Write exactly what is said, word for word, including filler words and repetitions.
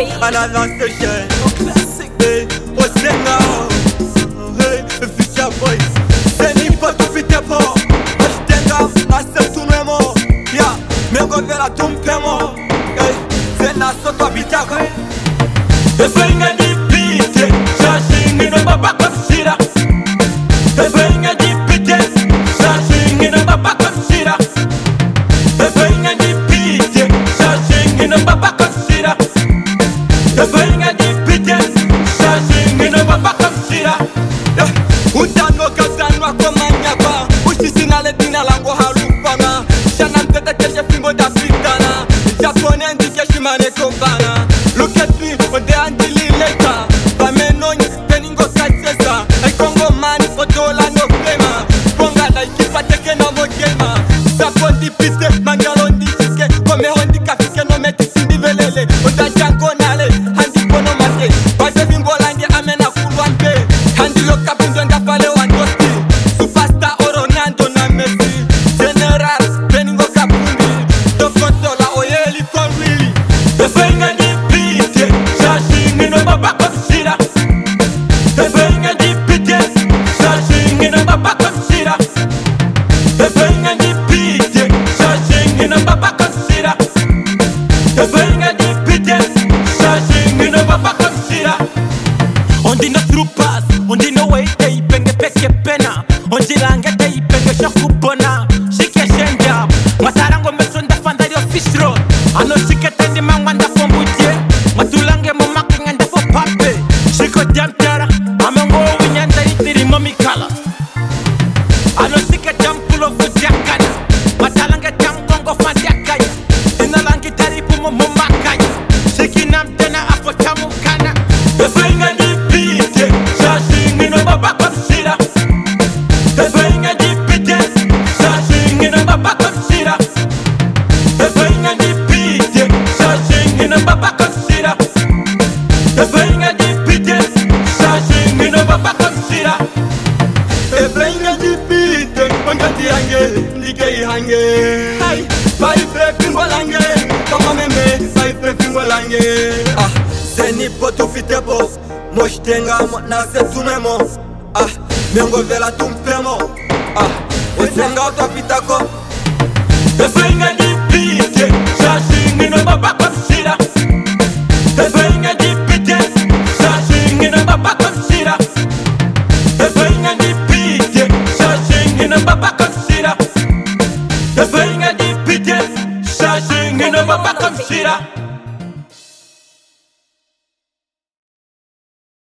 another station. Hey, what's the now? Hey, Fisher Boys. Seni patu fitepo. Ashtenga na septunemo. Ya, mengo vela tumpemo. Hey, zena soto bitako. Evenga di pite, shashing in a baba kapsira. Evenga di pite, shashing in a baba kapsira. Evenga di pite, shashing in a baba kapsira. Evenga di pite, shashing in a baba kapsira. Utano kazanwa kwa manyaba, ushisina le dina lango harupana. Shana mtete keshe fimbo da fitana. Japone ndi keshi mane kombana. Look at me, when they are dealing later. Bamenoni, teningo saitesa. I Congo money for dollar no flema. Ponga na ikipa teke na mojema. Sapondi piste, mangalondi shike. Kome hondi kafike no meti sindi velele. Oda jango nale, handi pono mate. Base bimbo lange amena kulwante. Handi loka pinzo ndafale wandosti. Superstar Ronaldo na Messi. General, teningo kapundi. Tokotola oyeli kwa really. Evenga di pite, shashing in a baba kapsira. Evenga di pite, shashing in a baba kapsira. Evenga di pite, shashing in a baba kapsira. Evenga di pite, shashing in a baba kapsira. On dit no troopers, on dit no way they penge peke pena. On dit lange they penge shakubona. Shike shenja, masarango mesonda fanda yo fish road. Ano shike tendi mangwanda fombuje. Matulange momake nganda fo pape. Shiko jamtara, amengo winyanda itiri momi kala. Ano shike jampulo fo jakana. Matalange jamkongo fandiakaya. Inalangi taripu momakaya. Shiki namtena apo chamukana. Evenga di pite, shashing in a baba kapsira. Evenga di pite, shashing in a baba kapsira. Evenga di pite, shashing in a baba kapsira. Evenga di pite, shashing in a baba kapsira. Evenga di pite, mangati hange, ndike hange. Hai, bai fe fingolange, kama meme, bai fe fingolange. Ah, seni poto fitebo, moshtenga mo na setunemo. Ah, mengo vela tumpemo. Ah, usenga utapitako. Evenga di pite, shashing in a baba kapsira. Evenga di pite, shashing in a baba kapsira. Evenga di pite, shashing in a baba kapsira. Evenga di pite, shashing in a baba kapsira.